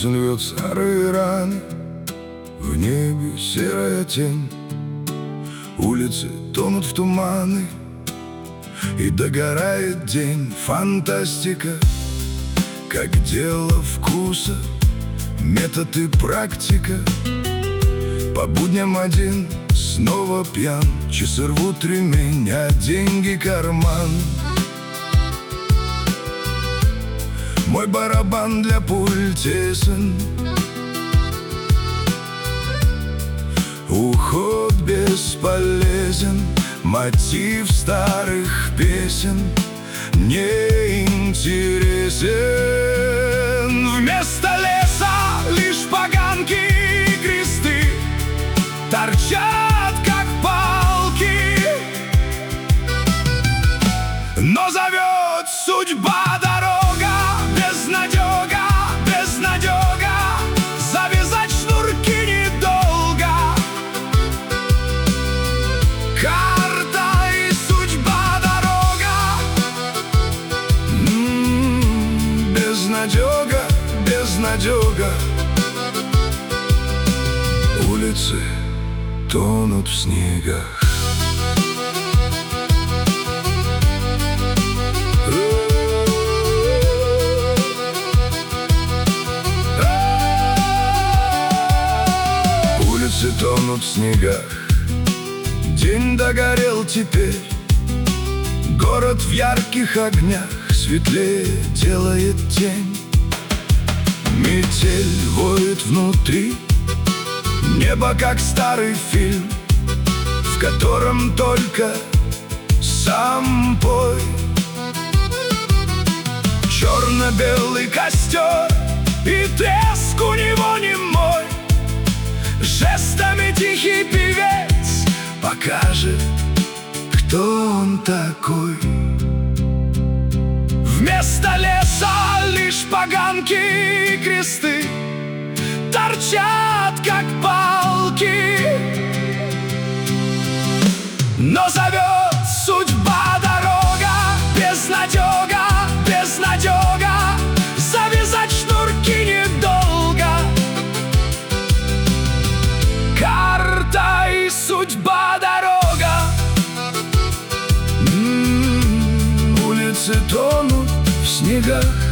Осень рвет старые раны, в небе серая тень. Улицы тонут в туманы, и догорает день. Фантастика, как дело вкуса, метод и практика. По будням один, снова пьян, часы рвут ремень, а деньги карман. Мой барабан для пуль тесен, уход бесполезен, мотив старых песен не интересен. Вместо леса лишь поганки и кресты торчат, как палки. Но зовет судьба дорога, безнадега, безнадега. Завязать шнурки недолго. Карта и судьба дорога. Безнадега, безнадега. Улицы тонут в снегах. Улицы тонут в снегах. День догорел теперь, город в ярких огнях светлее делает тень. Метель воет внутри, небо как старый фильм, в котором только сам пой. Черно-белый костер, и треск у него не мой. Жестами тихий певец покажет, кто он такой. Вместо леса лишь поганки и кресты торчат, как палки. Но зовет судьба дорога, безнадега, безнадега. Завязать шнурки недолго. Карта и судьба дорога. Улицы тонут в снегах.